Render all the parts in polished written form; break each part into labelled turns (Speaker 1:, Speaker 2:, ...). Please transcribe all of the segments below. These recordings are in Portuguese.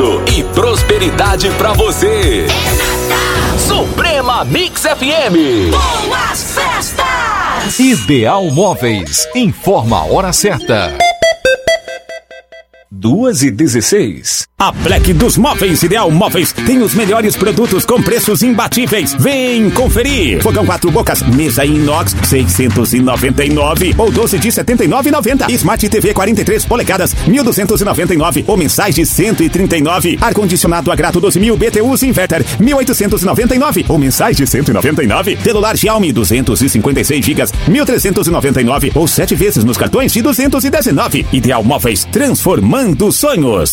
Speaker 1: sonho e prosperidade pra você. Suprema Mix FM.
Speaker 2: Boas festas!
Speaker 3: Ideal Móveis informa a hora certa. 2h16.
Speaker 4: A Black dos Móveis Ideal Móveis tem os melhores produtos com preços imbatíveis. Vem conferir. Fogão 4 bocas, mesa inox, 699 ou 12 de 79,90. Smart TV 43 polegadas, 1.299 ou mensais de 139. Ar-condicionado Agrato 12.000 BTUs Inverter, 1.899 ou mensais de 199. Celular Xiaomi 256 GB, 1.399 ou 7 vezes nos cartões de 219. Ideal Móveis, transformando sonhos.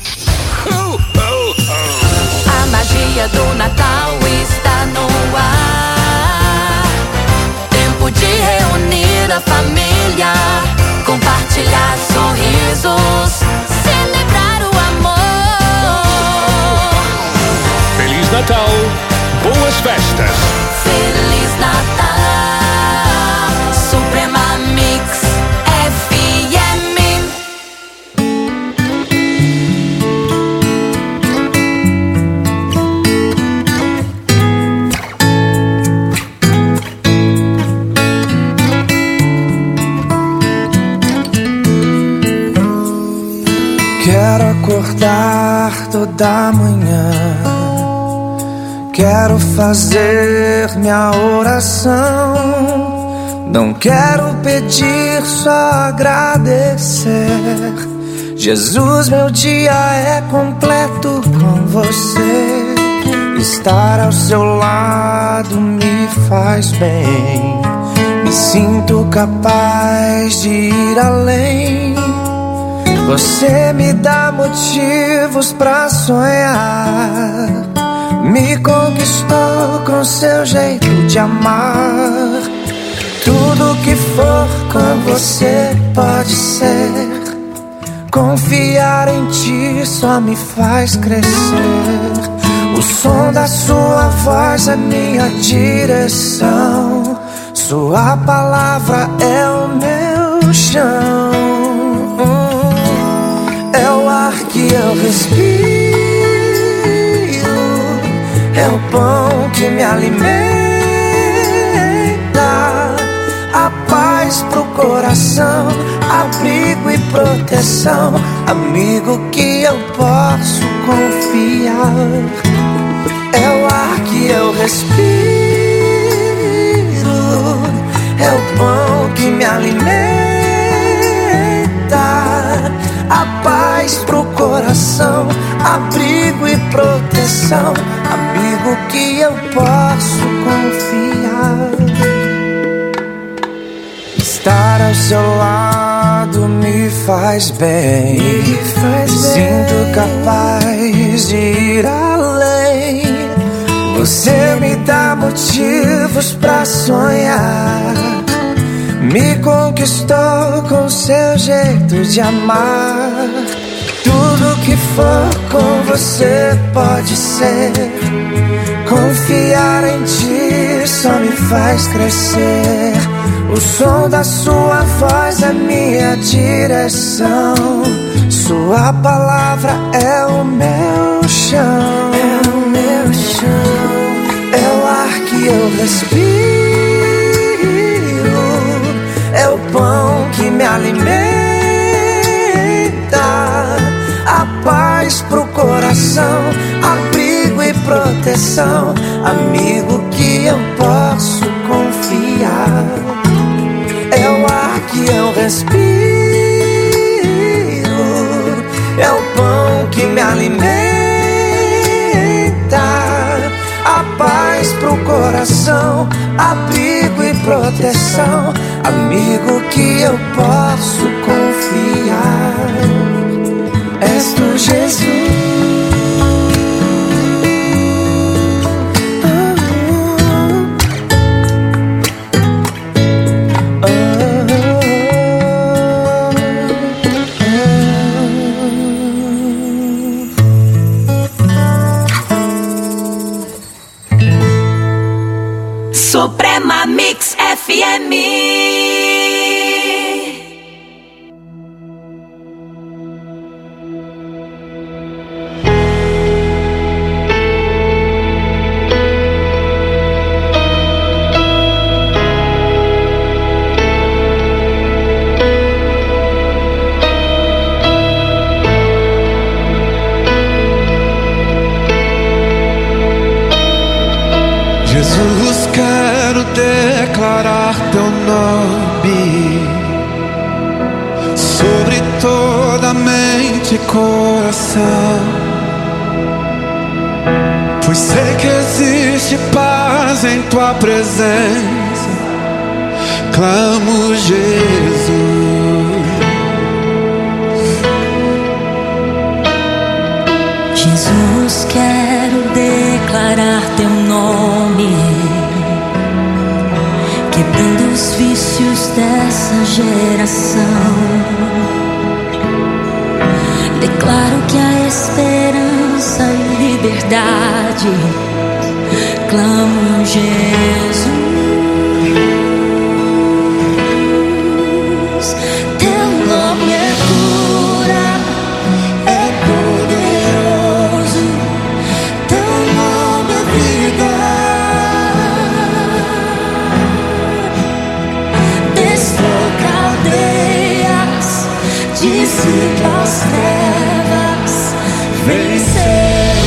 Speaker 2: A magia do Natal está no ar. Tempo de reunir a família, compartilhar sorrisos, celebrar o amor.
Speaker 5: Feliz Natal, boas festas.
Speaker 2: Feliz Natal, Suprema Mix FM.
Speaker 6: Quero acordar toda manhã, quero fazer minha oração. Não quero pedir, só agradecer. Jesus, meu dia é completo com você. Estar ao seu lado me faz bem. Me sinto capaz de ir além. Você me dá motivos pra sonhar. Me conquistou com seu jeito de amar. Tudo que for com você pode ser. Confiar em ti só me faz crescer. O som da sua voz é minha direção. Sua palavra é o meu chão. É o ar que eu respiro, é o pão que me alimenta, a paz pro coração, abrigo e proteção, amigo que eu posso confiar. É o ar que eu respiro, é o pão que me alimenta, a paz pro coração, abrigo e proteção, amigo que eu posso confiar. Estar ao seu lado me faz bem. Me sinto capaz de ir além. Você me dá motivos pra sonhar. Me conquistou com seu jeito de amar. Tudo que for com você pode ser. Confiar em ti só me faz crescer. O som da sua voz é minha direção. Sua palavra é o meu chão. É o meu chão. É o ar que eu respiro, é o pão que me alimenta, a paz pro coração, abrigo e proteção, amigo que eu posso confiar. É o ar que eu respiro, é o pão que me alimenta, a paz pro coração, abrigo e proteção, amigo que eu posso confiar. És tu, Jesus.
Speaker 2: Suprema Mix FM.
Speaker 7: declarar teu nome sobre toda mente e coração, pois sei que existe paz em tua presença. Clamo Jesus.
Speaker 2: Jesus, quero declarar teu nome, quebrando os vícios dessa geração. Declaro que há esperança e liberdade. Clamo Jesus. Teu nome é cura, é poderoso. Teu nome é vida. Destrói cadeias, dissipa as trevas, vence.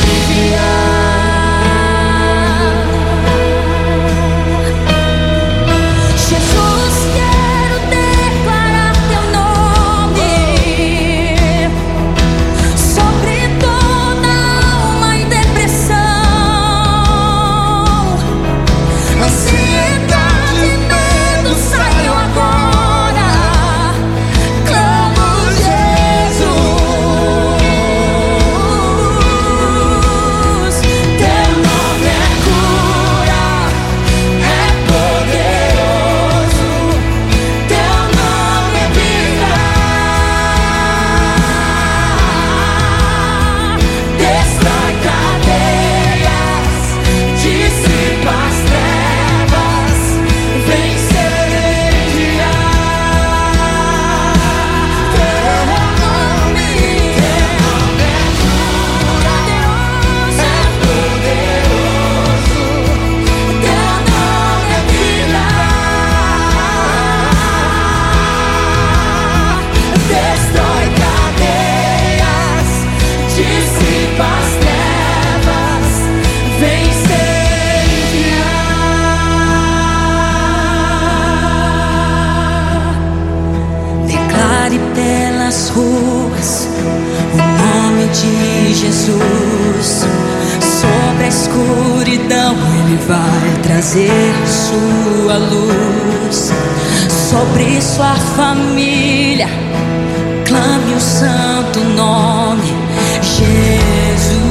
Speaker 2: Ruas, o nome de Jesus. Sobre a escuridão Ele vai trazer sua luz. Sobre sua família clame o santo nome Jesus.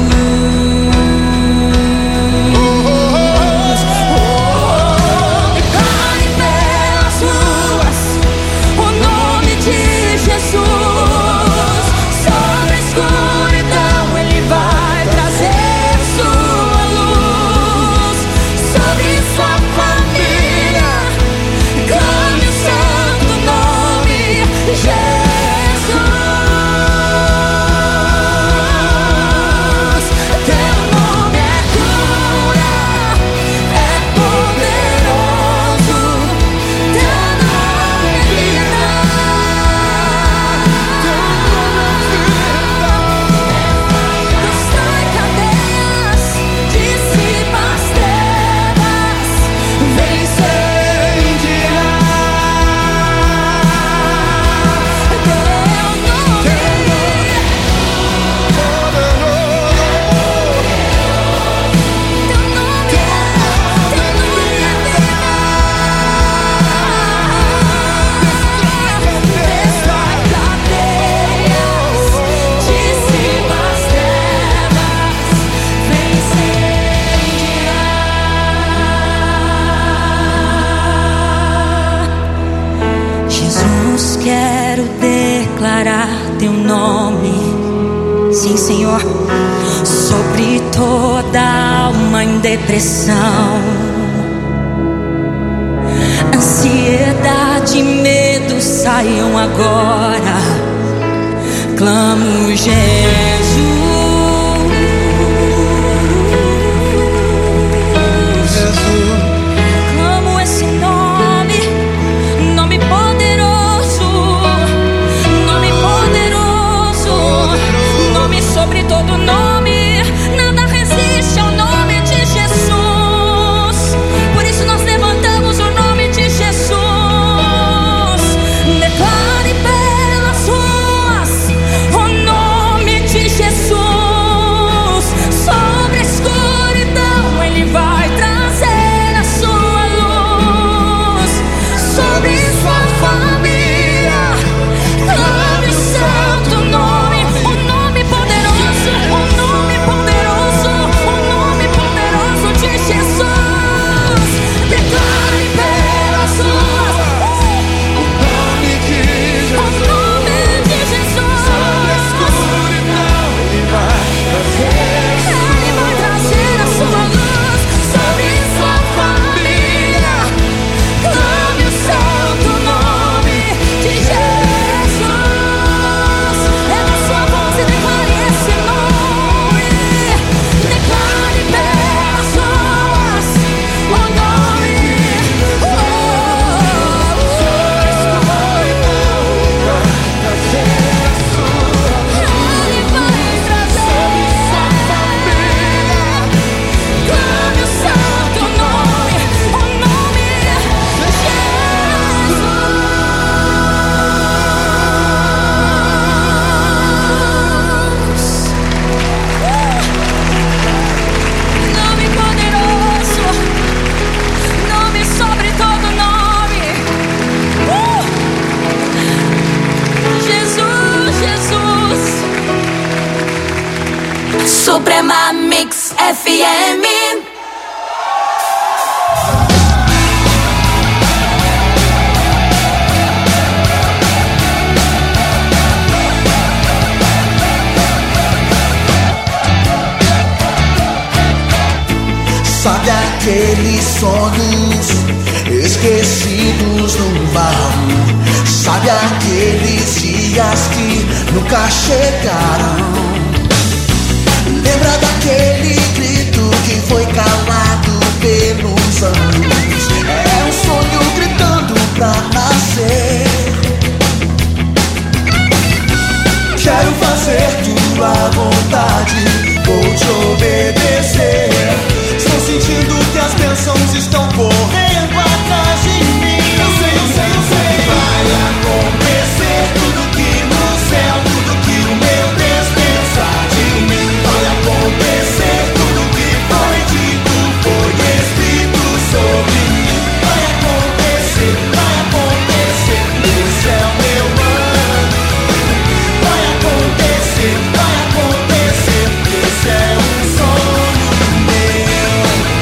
Speaker 2: Declare pelas ruas o nome de Jesus. Quero declarar teu nome, sim, Senhor, sobre toda alma em depressão, ansiedade e medo saiam agora. Clamo Jesus. Clamo esse nome, nome poderoso, nome sobre todo nome. Nada resiste ao nome de Jesus. Por isso nós levantamos o nome de Suprema Mix FM.
Speaker 8: Sabe aqueles sonhos esquecidos num baú? Sabe aqueles dias que nunca chegaram? Lembra daquele grito que foi calado pelos anos? É um sonho gritando pra nascer. Quero fazer tua vontade, vou te obedecer. Estou sentindo que as bênçãos estão correndo atrás de mim. Eu sei, eu sei, eu sei. Vai acontecer tudo que no céu, tudo que o meu Deus pensa de mim. Vai acontecer tudo que foi dito, foi escrito sobre mim. Vai acontecer, esse é o meu ano. Vai acontecer, esse é um sonho meu.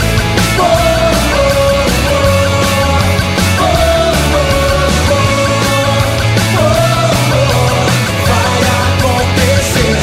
Speaker 8: Vai acontecer.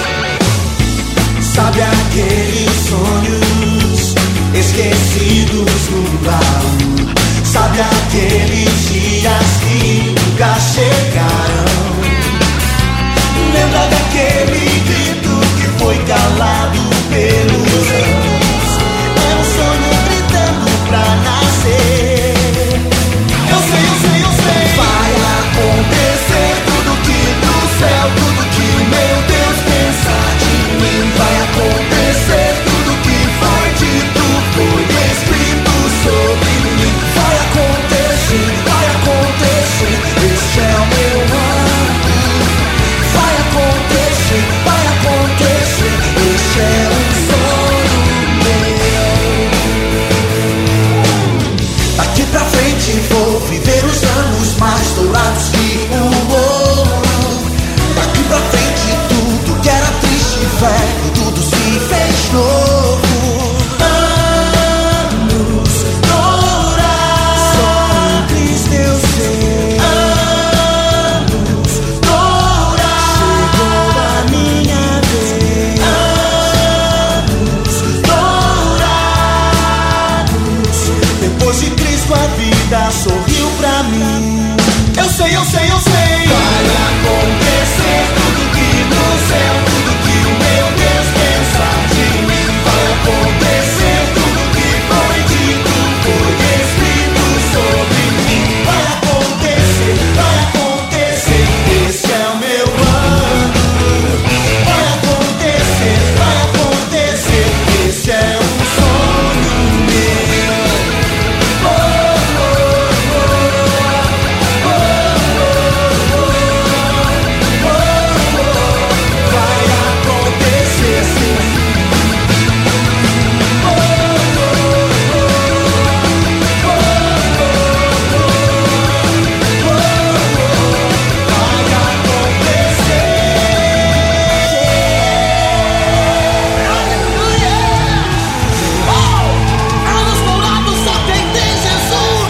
Speaker 8: Sabe aqueles sonhos esquecidos no baú? Sabe aqueles dias que nunca chegaram? Lembra daquele grito que foi calado pelos anos? É um sonho gritando pra nascer. Eu sei, eu sei, eu sei. Vai acontecer tudo que do céu, tudo que o meu Deus pensa de mim. Vai acontecer tudo que foi dito, foi escrito sobre mim. Vai acontecer, esse é o meu ano. Vai acontecer, esse é um sonho meu. Daqui pra frente vou viver os anos mais dourados que o ouro. Daqui pra frente tudo que era triste e velho, tudo se fez novo. Anos dourados, só em Cristo eu sei. Anos dourados, chegou a minha vez. Anos dourados, depois de Cristo a vida sorriu pra mim. Eu sei, eu sei, eu sei. Vai acontecer tudo que no céu, tudo que o meu Deus pensa de mim. Vai acontecer tudo que foi dito, foi escrito sobre mim. Vai acontecer, esse é o meu ano. Vai acontecer, esse é um sonho meu. Vai acontecer sim. Vai acontecer. Aleluia! Anos dourados só tem Jesus.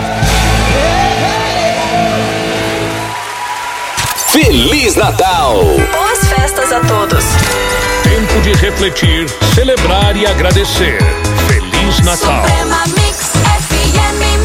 Speaker 1: Feliz Natal!
Speaker 2: Boas festas a todos.
Speaker 5: Tempo de refletir, celebrar e agradecer. Feliz Natal.
Speaker 2: Suprema Mix FM.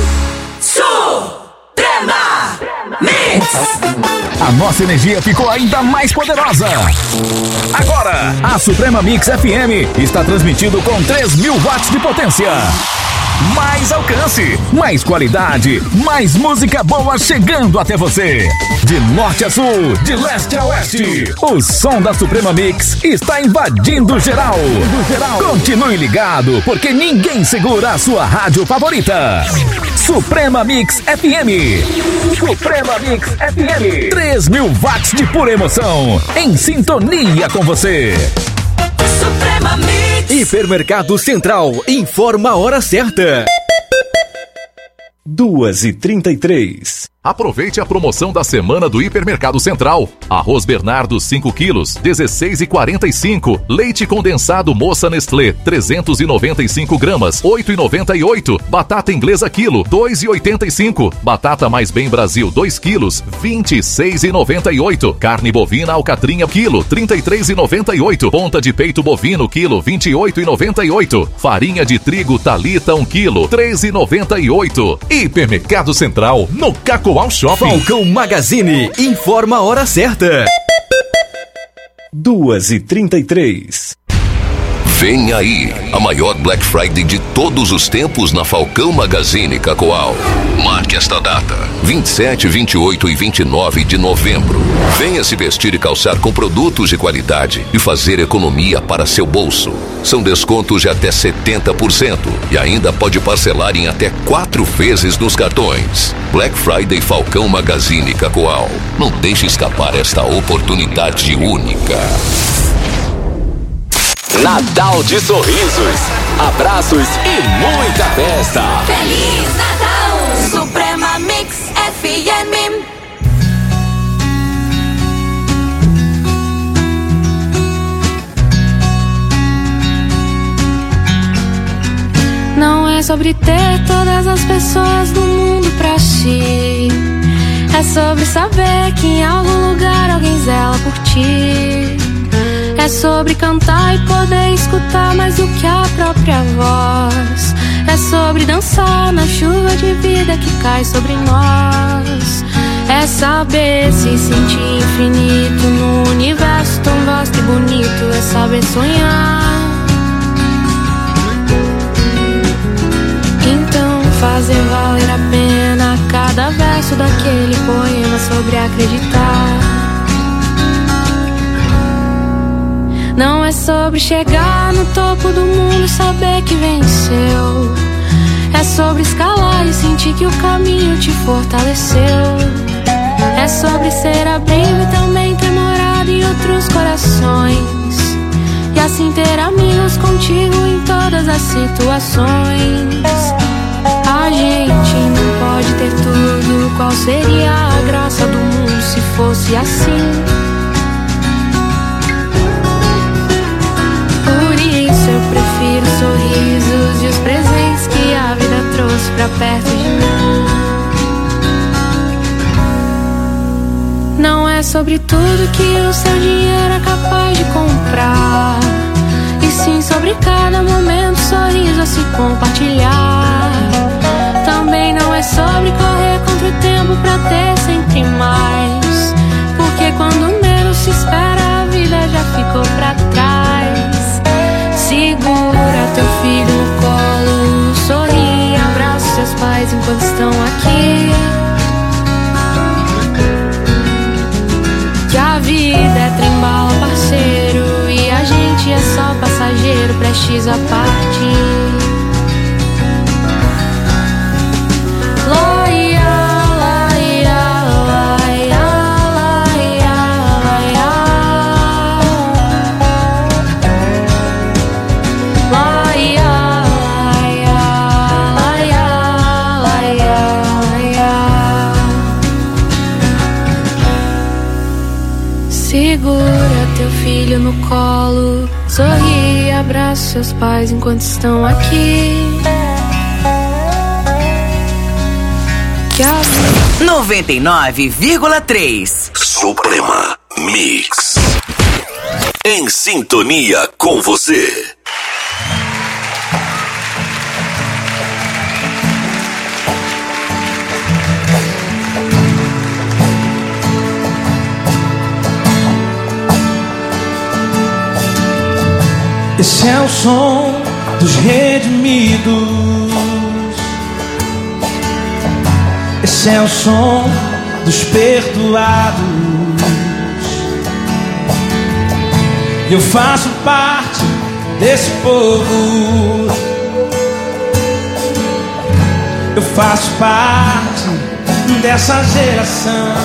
Speaker 2: Suprema Mix.
Speaker 3: A nossa energia ficou ainda mais poderosa. Agora, a Suprema Mix FM está transmitindo com 3.000 watts de potência. Mais alcance, mais qualidade, mais música boa chegando até você. De norte a sul, de leste a oeste, o som da Suprema Mix está invadindo geral. Continue ligado, porque ninguém segura a sua rádio favorita. Suprema Mix FM. Suprema Mix FM. 3.000 watts de pura emoção, em sintonia com você.
Speaker 2: Suprema Mix.
Speaker 9: Hipermercado Central informa a hora certa. 2h33.
Speaker 10: Aproveite a promoção da semana do Hipermercado Central. Arroz Bernardo 5 quilos, R$16,45. Leite condensado Moça Nestlé, 395 gramas, R$8,98. Batata inglesa quilo, R$2,85. Batata Mais Bem Brasil 2 quilos, R$26,98. Carne bovina alcatrinha quilo, R$33,98. Ponta de peito bovino quilo, R$28,98. Farinha de trigo Thalita 1 quilo, R$3,98. Hipermercado Central, no Cacoal Shopping.
Speaker 9: Falcão Magazine informa a hora certa. 2h33.
Speaker 11: Vem aí, a maior Black Friday de todos os tempos na Falcão Magazine Cacoal. Marque esta data, 27, 28 e 29 de novembro. Venha se vestir e calçar com produtos de qualidade e fazer economia para seu bolso. São descontos de até 70% e ainda pode parcelar em até 4 vezes nos cartões. Black Friday Falcão Magazine Cacoal. Não deixe escapar esta oportunidade única.
Speaker 1: Natal de sorrisos, abraços e muita festa.
Speaker 2: Feliz Natal, Suprema Mix FM.
Speaker 12: Não é sobre ter todas as pessoas do mundo pra si. É sobre saber que em algum lugar alguém zela por ti. É sobre cantar e poder escutar mais do que a própria voz. É sobre dançar na chuva de vida que cai sobre nós. É saber se sentir infinito no universo tão vasto e bonito. É saber sonhar. Então fazer valer a pena cada verso daquele poema sobre acreditar. Não é sobre chegar no topo do mundo e saber que venceu. É sobre escalar e sentir que o caminho te fortaleceu. É sobre ser abrigo e também ter morado em outros corações. E assim ter amigos contigo em todas as situações. A gente não pode ter tudo. Qual seria a graça do mundo se fosse assim? Eu prefiro os sorrisos e os presentes que a vida trouxe pra perto de mim. Não é sobre tudo que o seu dinheiro é capaz de comprar, e sim sobre cada momento, sorriso a se compartilhar. Também não é sobre correr contra o tempo pra ter sempre mais, porque quando menos se espera a vida já ficou pra trás. Segura teu filho no colo, sorri, abraça seus pais enquanto estão aqui. Que a vida é trem-bala, parceiro, e a gente é só passageiro, prestes a partir. Segura teu filho no colo, sorri, abraça seus pais enquanto estão aqui.
Speaker 1: 99,3 Suprema Mix. Em sintonia com você.
Speaker 7: Esse é o som dos redimidos. Esse é o som dos perdoados. Eu faço parte desse povo. Eu faço parte dessa geração.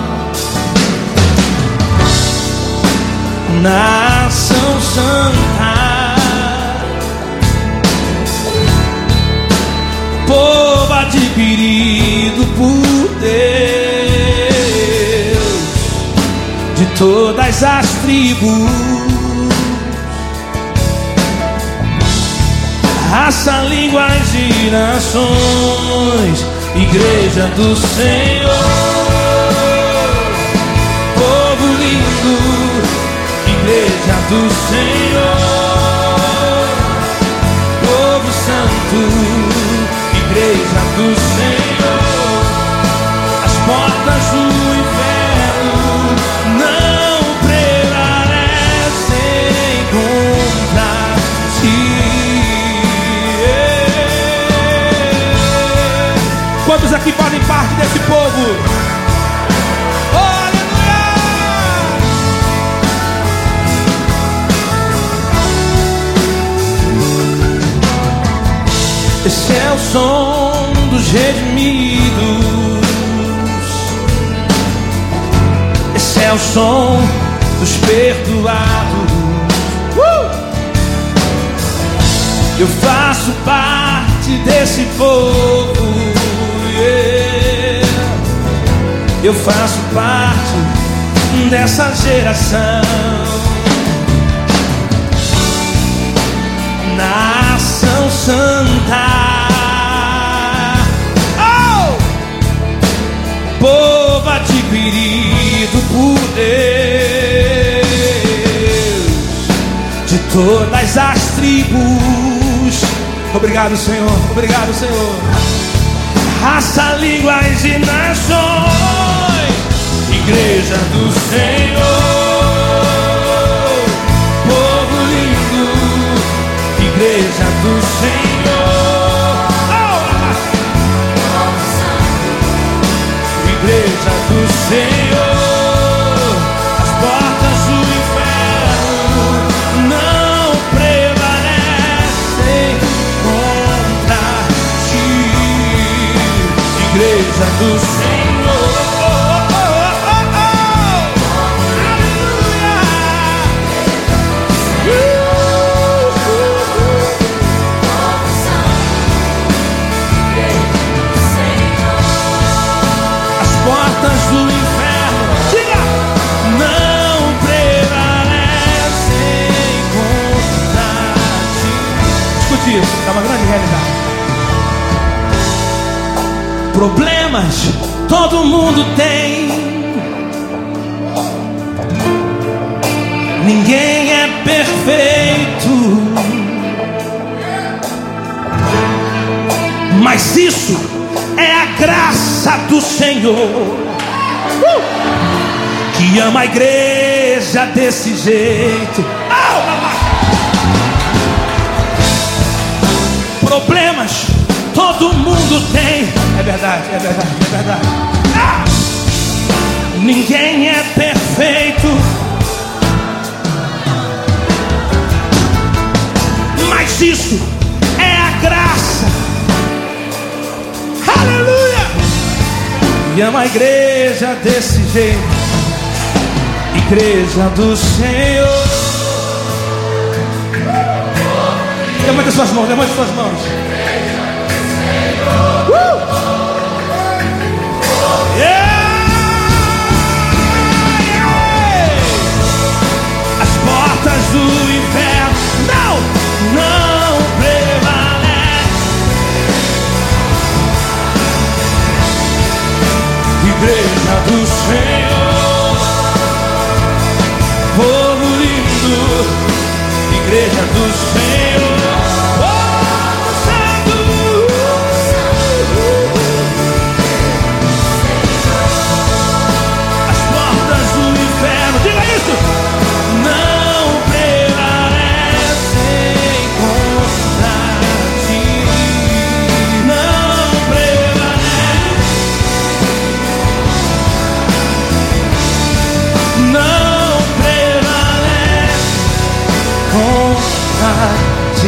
Speaker 7: Nação santa, povo adquirido por Deus. todas as tribos, raça, línguas e nações, igreja do Senhor. Povo lindo, igreja do Senhor. Povo santo, igreja do Senhor. As portas do inferno não prevalecem contra ti. Quantos aqui fazem parte desse povo? Esse é o som dos redimidos. Esse é o som dos perdoados. Eu faço parte desse povo. Eu faço parte dessa geração. Nação santa, oh! Povo adquirido por Deus, de todas as tribos. Obrigado, Senhor, obrigado, Senhor. Raça, línguas e nações, igreja do Senhor. Povo lindo, igreja do Senhor. Oh! Igreja do Senhor. As portas do inferno não prevalecem contra ti. Igreja do Senhor. Portas do inferno, diga, não prevalecem contra ti. Escute isso, é uma grande realidade. Problemas todo mundo tem. Ninguém é perfeito, mas isso é a graça do Senhor, que ama a igreja desse jeito. Problemas todo mundo tem. É verdade, é verdade, é verdade. Ninguém é perfeito, mas isso é a graça. Aleluia! E ama a igreja desse jeito, igreja do Senhor. Levante suas mãos, levante suas mãos. As portas do inferno não prevalecem. Igreja do Senhor, povo lindo, igreja do Senhor, povo santo. As portas do inferno, diga isso, não prevalecem contra ti. Não prevalecem. Não prevalece contra ti.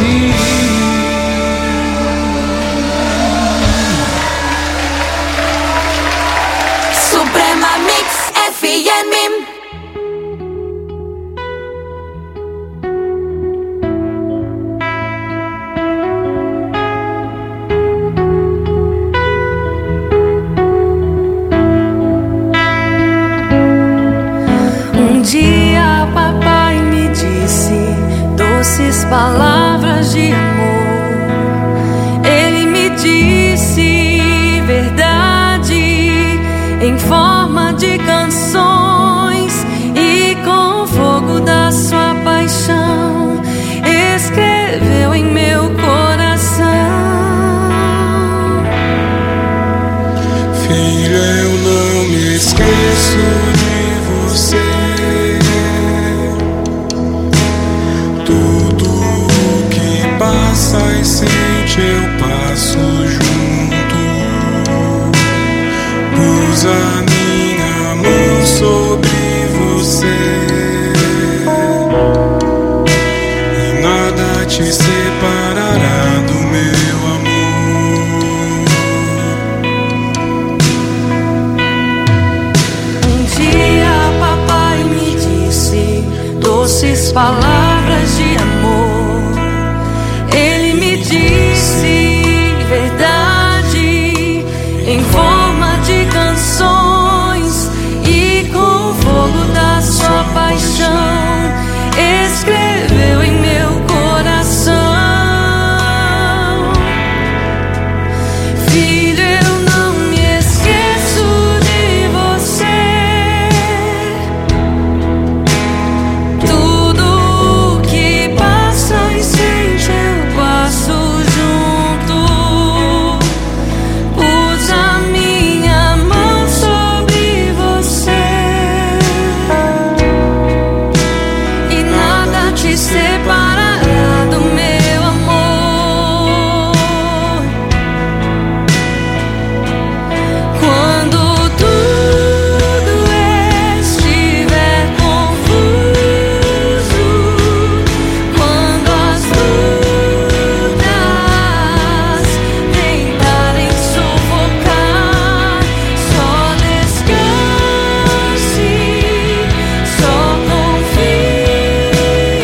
Speaker 12: doces palavras de amor. Ele me disse verdade em forma de canções, e com o fogo da sua paixão escreveu em meu coração.
Speaker 7: Filha, eu não me esqueço de você. Tudo que passa e sente eu passo junto. Pus a minha mão sobre você e nada te separará do meu amor.
Speaker 12: Um dia papai me disse doces palavras de amor. Ele me disse verdade em forma de canções, e com o fogo da sua paixão escreveu em meu coração. Filho, eu não me esqueço de você. Tudo que passa e sente eu passo junto. Pus a minha mão sobre você e nada te separará do meu amor. Quando tudo estiver confuso, quando as dúvidas tentarem sufocar, só descanse, só confie.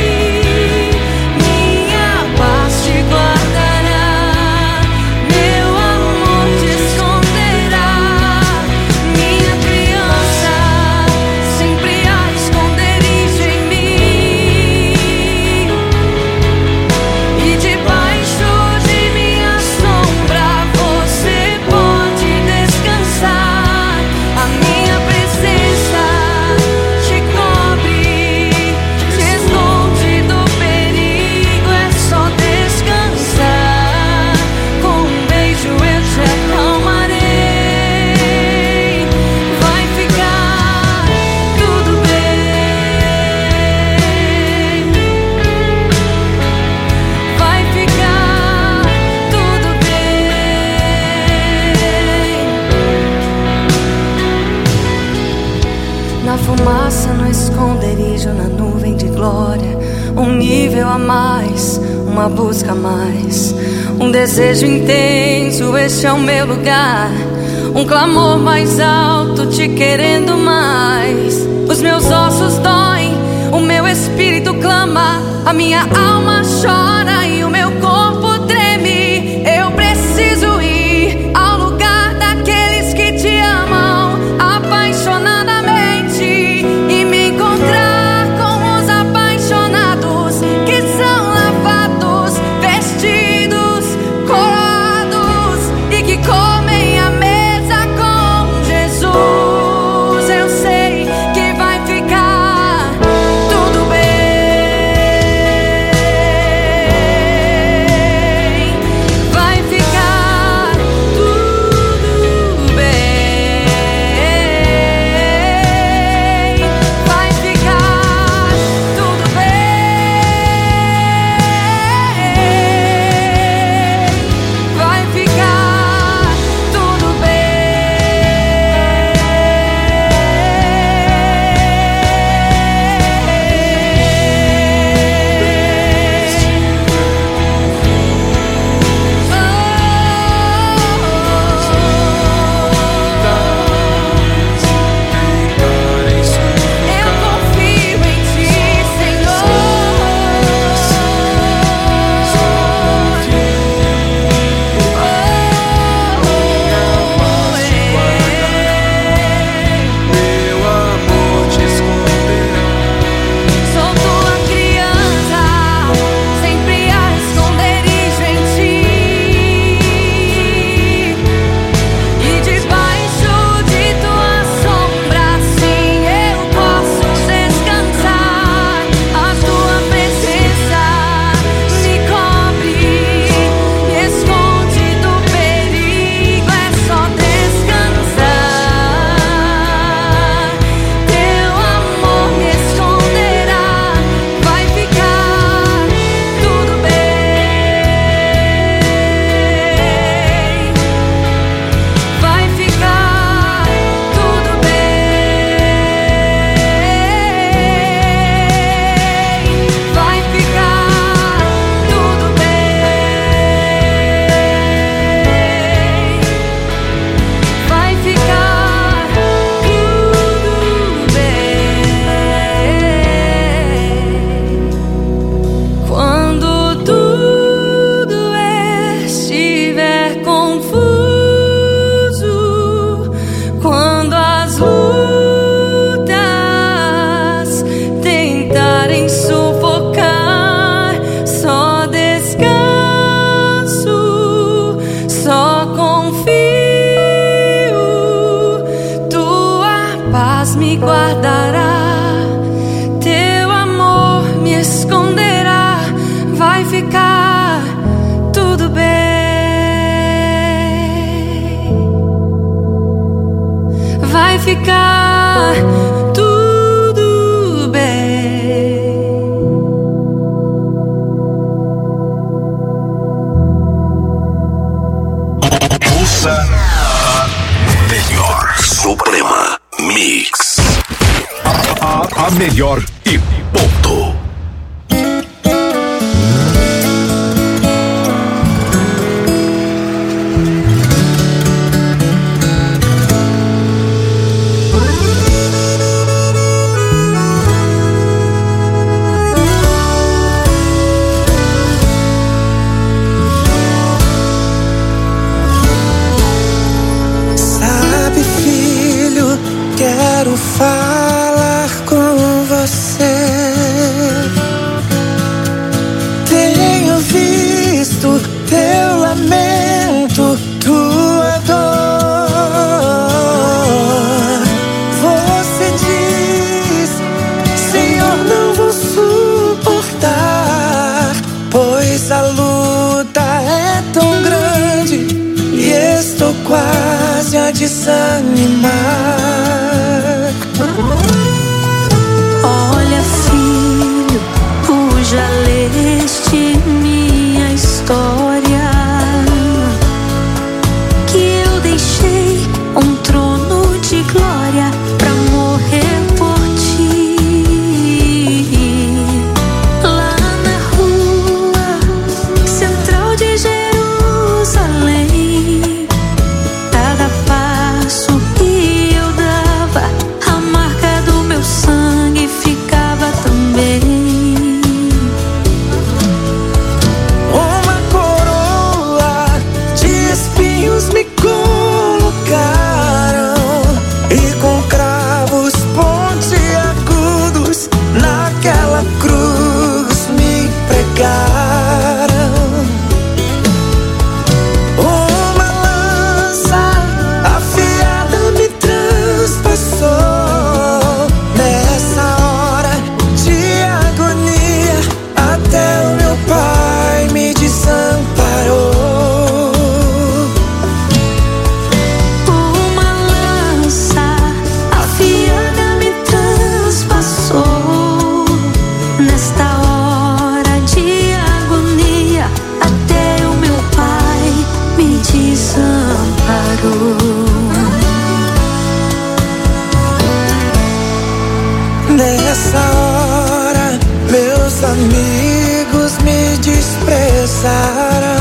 Speaker 12: Minha paz te guardará, meu amor te esconderá. Minha criança sempre há esconderijo em mim, e debaixo de minha sombra você pode descansar. A minha presença te cobre, te esconde do perigo. É só descansar, com um beijo eu te acalmarei. Vai ficar tudo bem, vai ficar tudo bem. Na fumaça, no esconderijo, na nuvem de glória, um nível a mais, uma busca a mais, um desejo intenso, este é o meu lugar. Um clamor mais alto, te querendo mais. Os meus ossos doem, o meu espírito clama, a minha alma chora e o meu corpo treme. Eu preciso ir ao lugar daqueles que te amam apaixonadamente e me encontrar com os apaixonados que são lavados, vestidos, coroados e que comem a mesa com Jesus. Eu sei que vai ficar tudo bem. ficar tudo bem.
Speaker 13: Ouça a melhor Suprema Mix. A melhor e ponto.
Speaker 6: Quero falar com você. Tenho visto teu lamento, tua dor. Você diz: Senhor, não vou suportar, pois a luta é tão grande e estou quase a desanimar.
Speaker 12: Olha, filho, tu já leste minha história, que eu deixei um trono de glória pra morrer por ti. Lá na rua central de Jerusalém, cada passo que eu dava, a marca do meu sangue ficava também.
Speaker 6: Uma coroa de espinhos me colocaram e com cravos pontiagudos naquela cruz me pregaram. Uma lança afiada me transpassou. Nessa hora de agonia, até o meu pai me desamparou.
Speaker 12: Uma lança afiada me transpassou. Nesta hora de agonia, até o meu pai me desamparou.
Speaker 6: Nessa hora, meus amigos me desprezaram.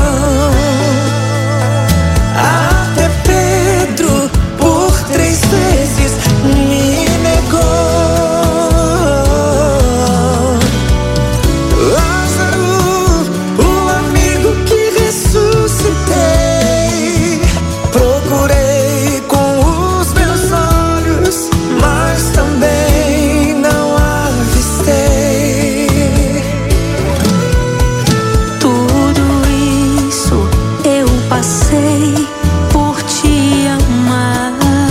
Speaker 6: Até Pedro, por 3 vezes, me negou. Lázaro, o amigo que ressuscitei, procurei com os meus olhos, mas também não avistei.
Speaker 12: Tudo isso eu passei por te amar,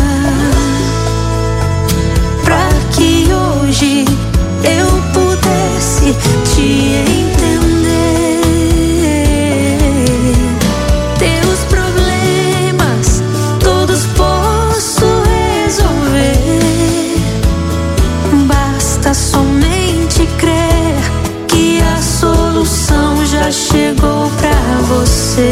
Speaker 12: pra que hoje eu pudesse te entender. Teus problemas todos posso resolver. Basta somente crer que a solução já chegou pra você.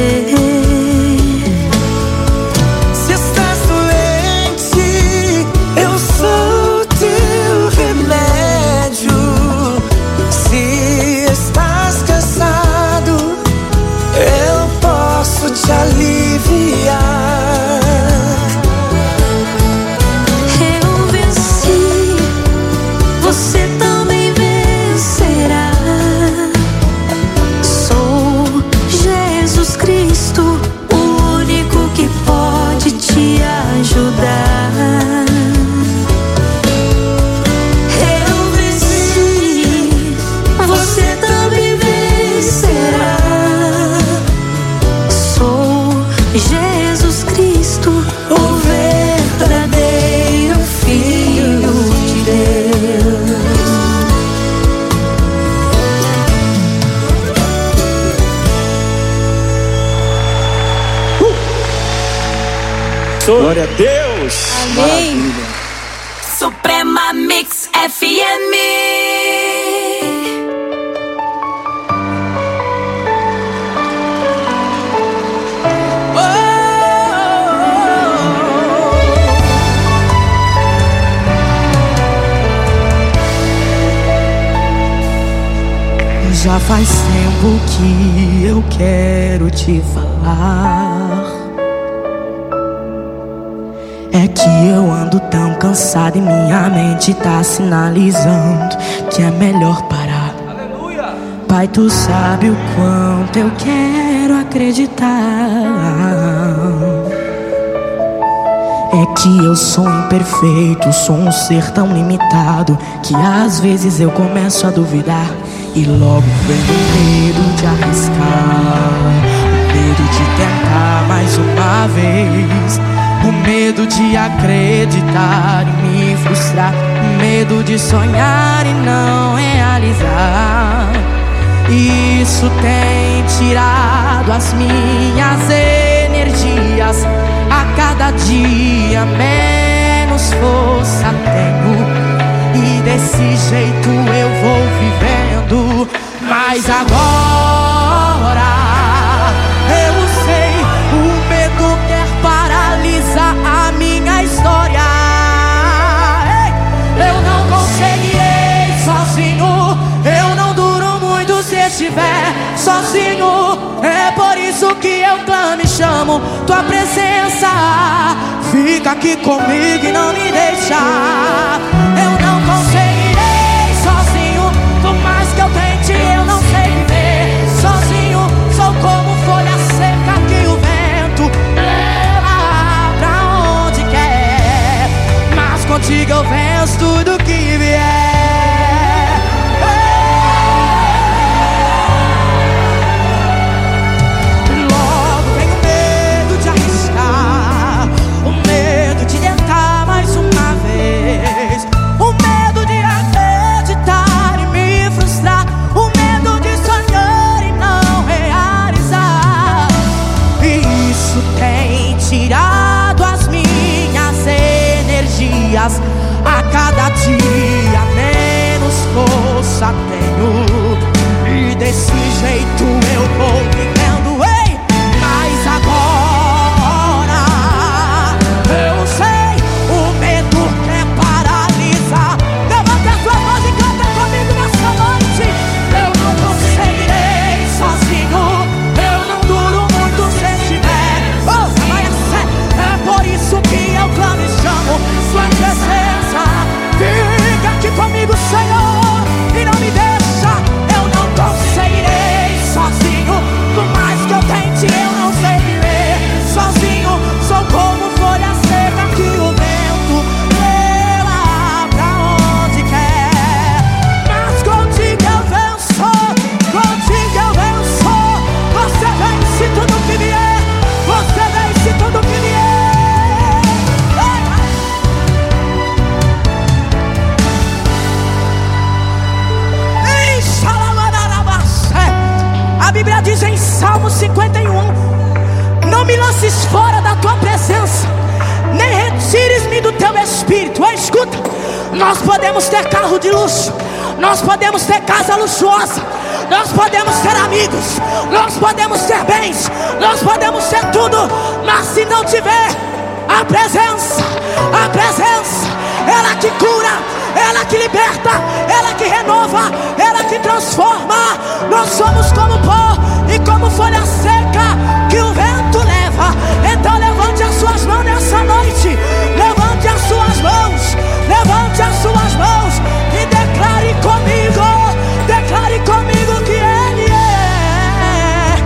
Speaker 6: Se estás doente, eu sou teu remédio. Se estás cansado, eu posso te aliviar.
Speaker 12: Eu venci, você também vencerá. Sou Jesus Cristo, o único que pode te ajudar. Eu venci, você também vencerá. Sou Jesus Cristo, o verdadeiro Filho de Deus.
Speaker 14: Glória a Deus.
Speaker 12: Amém.
Speaker 14: Maravilha.
Speaker 2: Suprema Mix FM.
Speaker 6: Já faz tempo que eu quero te falar. É que eu ando tão cansado e minha mente tá sinalizando que é melhor parar. Aleluia. Pai, tu sabe o quanto eu quero acreditar. É que eu sou imperfeito, sou um ser tão limitado que às vezes eu começo a duvidar. E logo vem o medo de arriscar, o medo de tentar mais uma vez, o medo de acreditar e me frustrar, o medo de sonhar e não realizar. Isso tem tirado as minhas energias. A cada dia menos força tenho, e desse jeito eu vou vivendo. Mas agora eu sei, o medo quer paralisar a minha história. Ei, eu não conseguirei sozinho, eu não duro muito se estiver sozinho. É por isso que eu clamo e chamo tua presença. Fica aqui comigo e não me deixa. Eu não conseguirei sozinho, por mais que eu tente, eu não sei viver sozinho. Sou como folha seca que o vento leva pra onde quer, mas contigo eu venço tudo que vier. Tirado as minhas energias. A cada dia menos força tenho, e desse jeito eu vou vivendo. Ei, mas agora eu sei, o medo quer paralisar. Levante a sua voz e canta comigo nessa noite. Eu não conseguirei sozinho, eu não duro muito se estiver. É por isso que eu clamo e chamo sua presença. Fica aqui comigo, Senhor, e não me deixa. Eu não conseguirei sozinho, por mais que eu tente, eu não sei viver sozinho. Sou como folha seca que o vento leva pra onde quer, mas contigo eu venço, contigo eu venço. Você vence tudo que vier, você vence tudo que vier. A Bíblia diz em Salmo 51: não me lances fora da tua presença, nem retires-me do teu espírito. Escuta, nós podemos ter carro de luxo, nós podemos ter casa luxuosa, nós podemos ter amigos, nós podemos ter bens, nós podemos ter tudo, mas se não tiver a presença, ela que cura, ela que liberta, ela que renova, ela que transforma. Nós somos como pó e como folha seca que o vento leva. Então levante as suas mãos nessa noite, levante as suas mãos, levante as suas mãos e declare comigo que Ele é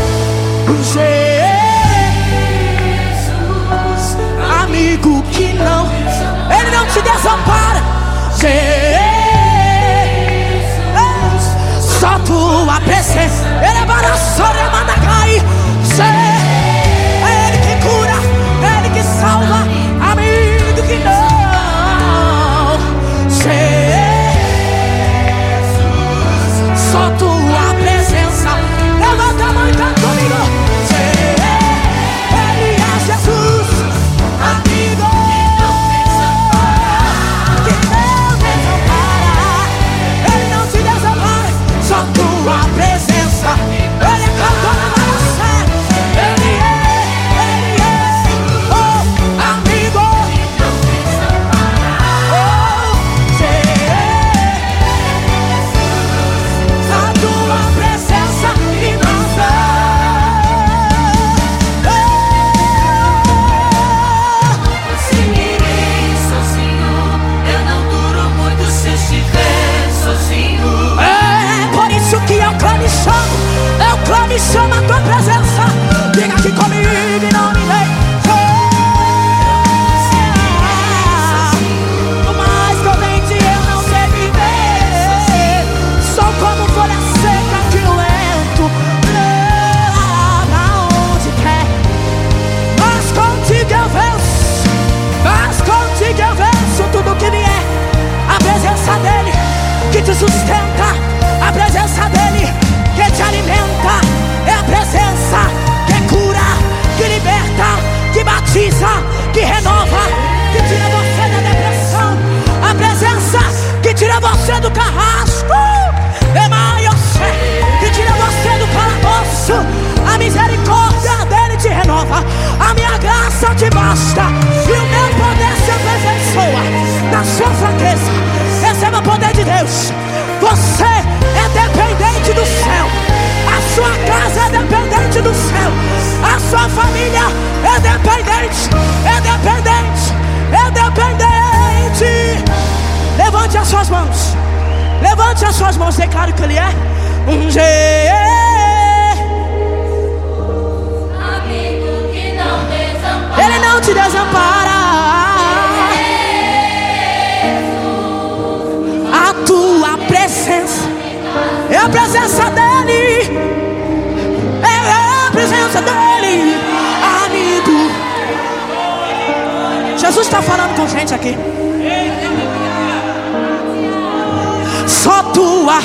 Speaker 6: Jesus, amigo que não, Ele não te desampara. Só tua presença, Ele é baraçora, manda cair. É Ele que cura, é Ele que salva, amigo que não. Jesus, só tua presença. Levanta a mão e canta comigo. Ele é Jesus, amigo.
Speaker 14: suas mãos. Levante as suas mãos, declare que Ele é um G.
Speaker 12: Amigo que não desampara.
Speaker 14: Ele não te desampara. A tua presença é a presença dEle. É a presença dEle, amigo. Jesus está falando com gente aqui. Só tua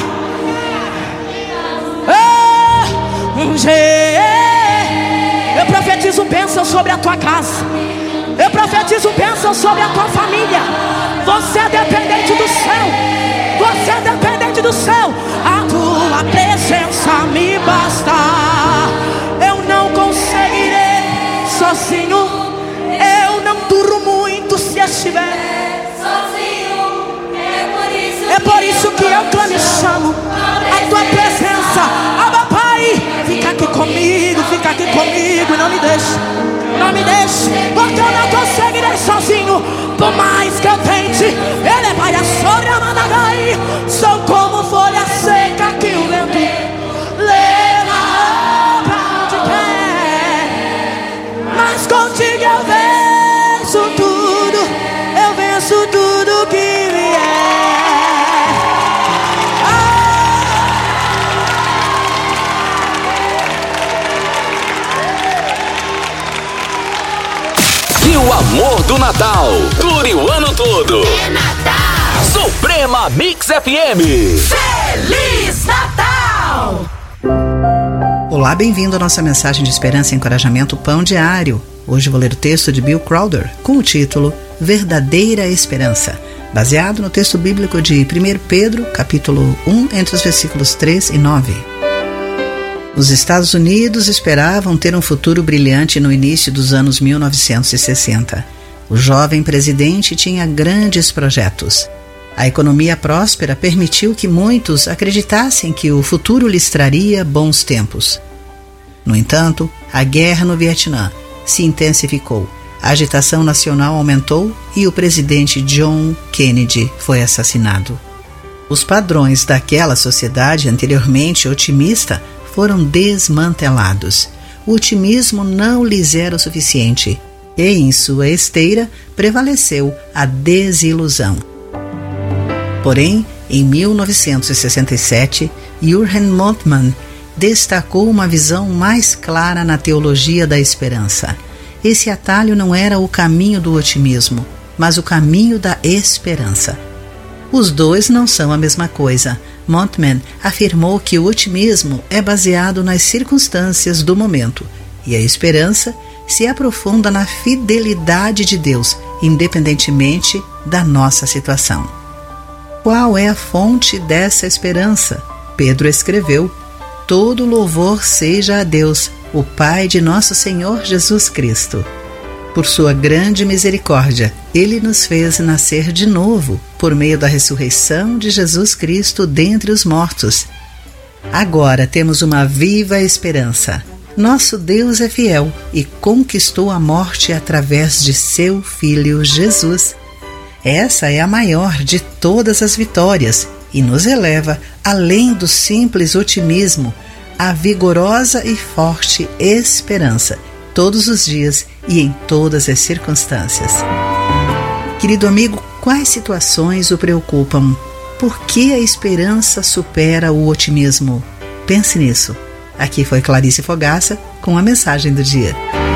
Speaker 14: eu profetizo bênção sobre a tua casa. Eu profetizo bênção sobre a tua família. Você é dependente do céu. Você é dependente do céu. A tua presença me basta. Eu não conseguirei sozinho. Eu não duro muito se estiver
Speaker 12: sozinho.
Speaker 14: É por isso que eu clamo e chamo a tua presença. Abba, Pai, fica aqui comigo e não me deixe. Não me deixe, porque eu não conseguirei sozinho. Por mais que eu tente, Ele vai a sobre a Managai. Sou como folha seca que o vento leva pra onde quer. Mas contigo eu venço tudo. Eu venço tudo que vier.
Speaker 1: E o amor do Natal dure o ano todo.
Speaker 2: É Natal.
Speaker 1: Suprema Mix FM.
Speaker 2: Feliz Natal.
Speaker 15: Olá, bem-vindo à nossa mensagem de esperança e encorajamento Pão Diário. Hoje vou ler o texto de Bill Crowder com o título Verdadeira Esperança, baseado no texto bíblico de 1 Pedro, capítulo 1, entre os versículos 3 e 9. Os Estados Unidos esperavam ter um futuro brilhante no início dos anos 1960. O jovem presidente tinha grandes projetos. A economia próspera permitiu que muitos acreditassem que o futuro lhes traria bons tempos. No entanto, a guerra no Vietnã se intensificou, a agitação nacional aumentou e o presidente John Kennedy foi assassinado. Os padrões daquela sociedade anteriormente otimista foram desmantelados. O otimismo não lhes era o suficiente e, em sua esteira, prevaleceu a desilusão. Porém, em 1967, Jürgen Moltmann destacou uma visão mais clara na teologia da esperança. Esse atalho não era o caminho do otimismo, mas o caminho da esperança. Os dois não são a mesma coisa. Moltmann afirmou que o otimismo é baseado nas circunstâncias do momento e a esperança se aprofunda na fidelidade de Deus, independentemente da nossa situação. Qual é a fonte dessa esperança? Pedro escreveu: todo louvor seja a Deus, o Pai de nosso Senhor Jesus Cristo. Por sua grande misericórdia, Ele nos fez nascer de novo, por meio da ressurreição de Jesus Cristo dentre os mortos. Agora temos uma viva esperança. Nosso Deus é fiel e conquistou a morte através de seu Filho Jesus. Essa é a maior de todas as vitórias e nos eleva além do simples otimismo à vigorosa e forte esperança, todos os dias e em todas as circunstâncias. Querido amigo, quais situações o preocupam? Por que a esperança supera o otimismo? Pense nisso. Aqui foi Clarice Fogaça com a mensagem do dia.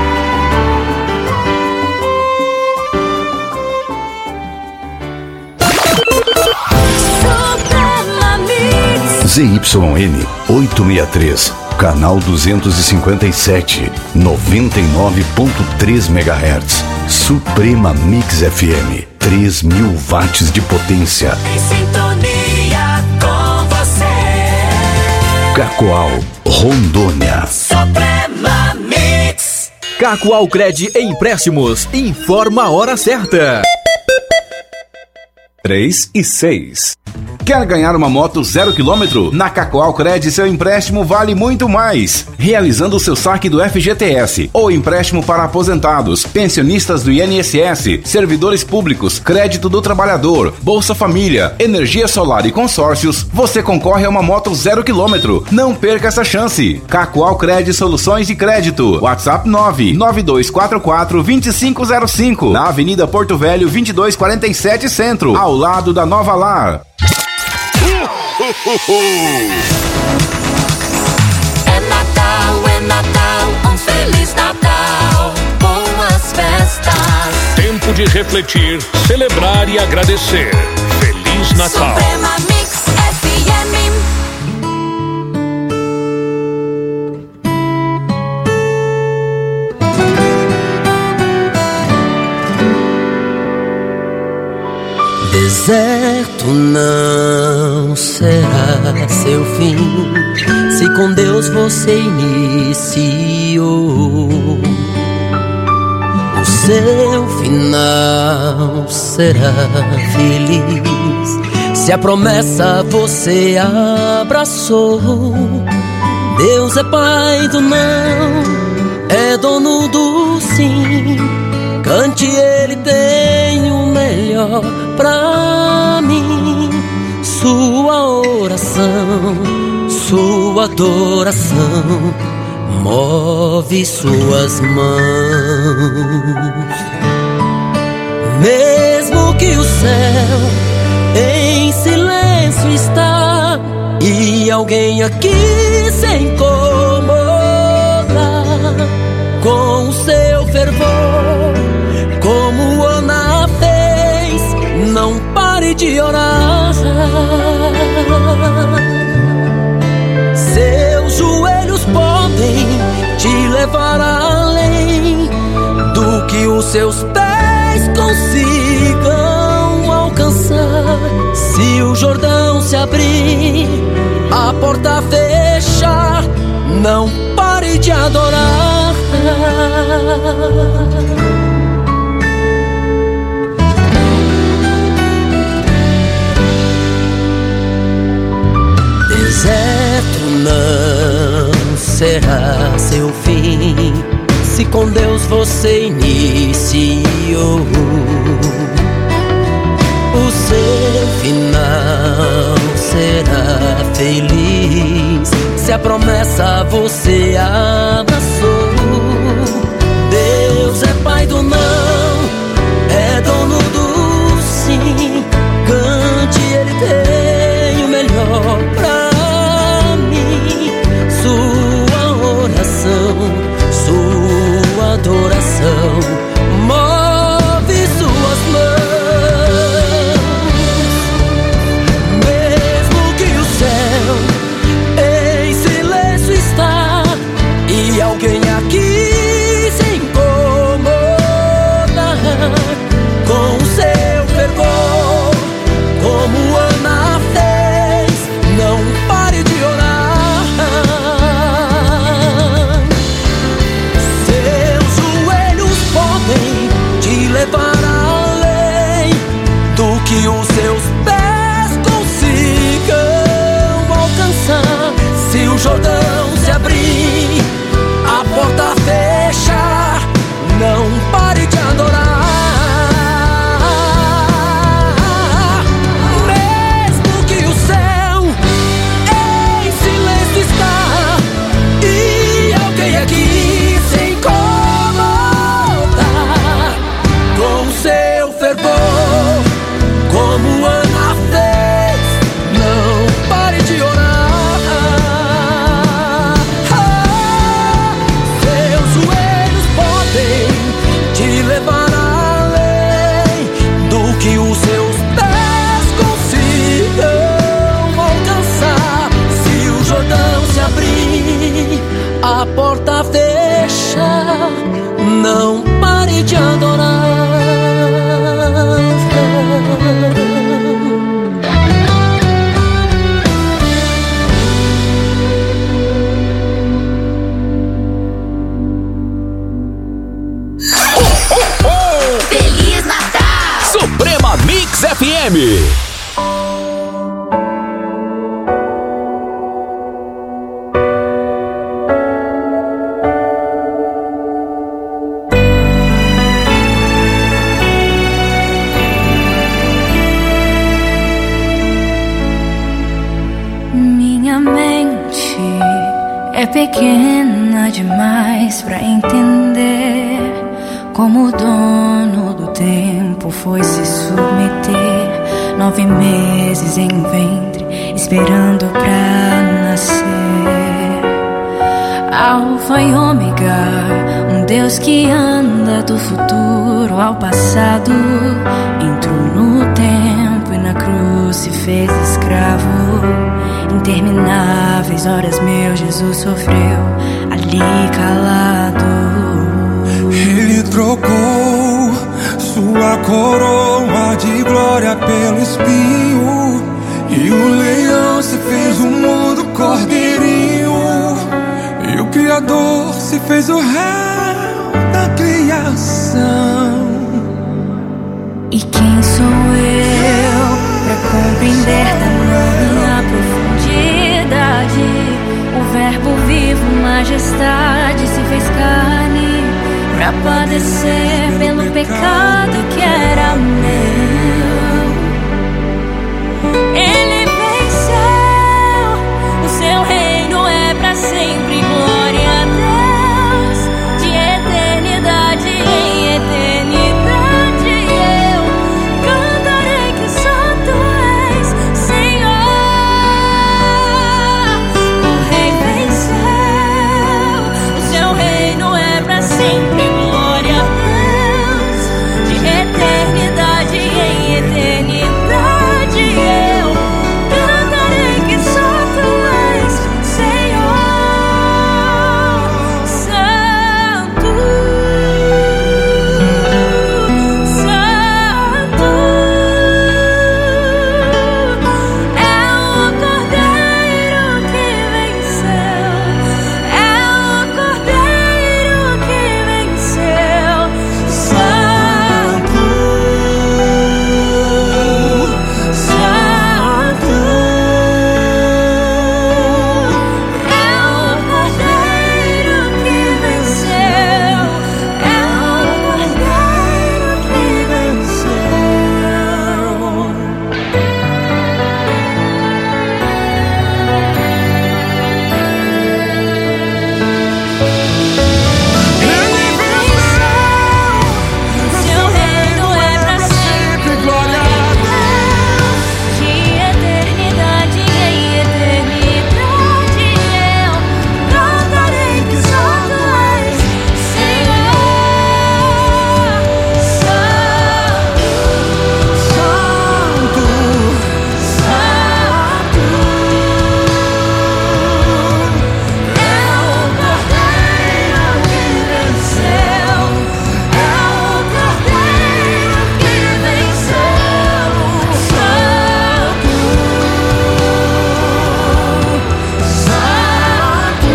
Speaker 13: ZYN 863, canal 257, 99.3 MHz. Suprema Mix FM, 3.000 watts de potência.
Speaker 2: Em sintonia com você.
Speaker 13: Cacoal, Rondônia.
Speaker 2: Suprema Mix.
Speaker 9: Cacoal Cred Empréstimos informa a hora certa. 3 e 6.
Speaker 16: Quer ganhar uma moto 0 km? Na Cacoal Cred, seu empréstimo vale muito mais. Realizando o seu saque do FGTS ou empréstimo para aposentados, pensionistas do INSS, servidores públicos, crédito do trabalhador, Bolsa Família, energia solar e consórcios, você concorre a uma moto 0 km. Não perca essa chance. Cacoal Cred Soluções de Crédito. WhatsApp 99244-2505. Na Avenida Porto Velho 2247 Centro, ao lado da Nova Lar.
Speaker 2: É Natal, Feliz Natal, boas festas.
Speaker 5: Tempo de refletir, celebrar e agradecer. Feliz Natal.
Speaker 2: Suprema Mix FM.
Speaker 17: Deserto não será seu fim, se com Deus você iniciou. O seu final será feliz, se a promessa você abraçou. Deus é pai do não, é dono do sim. Cante, ele tem o melhor pra mim. Sua oração, sua adoração move suas mãos. Mesmo que o céu em silêncio está e alguém aqui se incomoda com o seu fervor, como Ana fez, não pare de orar. Seus joelhos podem te levar além do que os seus pés consigam alcançar. Se o Jordão se abrir, a porta fechar, não pare de adorar. Deserto não será seu fim, se com Deus você iniciou. O seu final será feliz, se a promessa você abraçou. Deus é pai do não, é dono do sim. Cante, ele tem o melhor pra mim. Sua oração, sua adoração move suas mãos. Mesmo que o céu em silêncio está e alguém aqui se incomoda com o seu fervor, como Ana fez, não pare de orar. Seus joelhos podem te levar além do que os seus pés consigam alcançar. Se o Jordão se abrir, a porta fechar, não pare de adorar. Mesmo que o céu em silêncio está e alguém aqui se incomoda com seu fervor, como Ana fez, não pare de orar. Seus joelhos podem te levar além do que os seus pés consigam alcançar. Se o Jordão se abrir, a porta fecha, não pare de adorar.
Speaker 1: Feliz Natal! Suprema Mix FM. FM.
Speaker 12: Minha mente é pequena demais pra entender como o dono do tempo foi se submeter. 9 meses em ventre, esperando pra nascer. Alfa e ômega, um Deus que anda do futuro ao passado. Entrou no tempo e na cruz se fez escravo. Intermináveis horas meu Jesus sofreu ali calado.
Speaker 7: Ele trocou sua coroa de glória pelo espinho, e o leão se fez um mudo cordeirinho, e o Criador se fez o réu da criação.
Speaker 12: E quem sou eu pra compreender tamanha profundidade? O verbo vivo, majestade, se fez carne pra padecer pelo pecado que era meu. Ele venceu, o seu reino é pra sempre. Glória a Deus, de eternidade em eternidade. Eu cantarei que só tu és Senhor. O Rei venceu, o seu reino é pra sempre. Glória a Deus, de eternidade em eternidade. Eu cantarei que só tu és Senhor. Santo, Santo é o Cordeiro que venceu. É o Cordeiro que venceu. Santo, Santo é o Cordeiro que venceu. É o Cordeiro que venceu. Seu reino é pra sempre. Glória a Deus, de eternidade em eternidade. Eu cantarei que só tu és Senhor. Santo, Santo, Santo é o Cordeiro que venceu. É o Cordeiro que venceu. Santo, Santo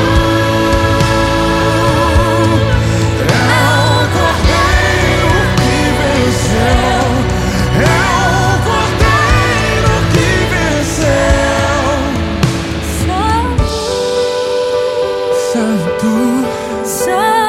Speaker 12: é o Cordeiro que venceu. É o Cordeiro que venceu. Santo, Santo, Santo.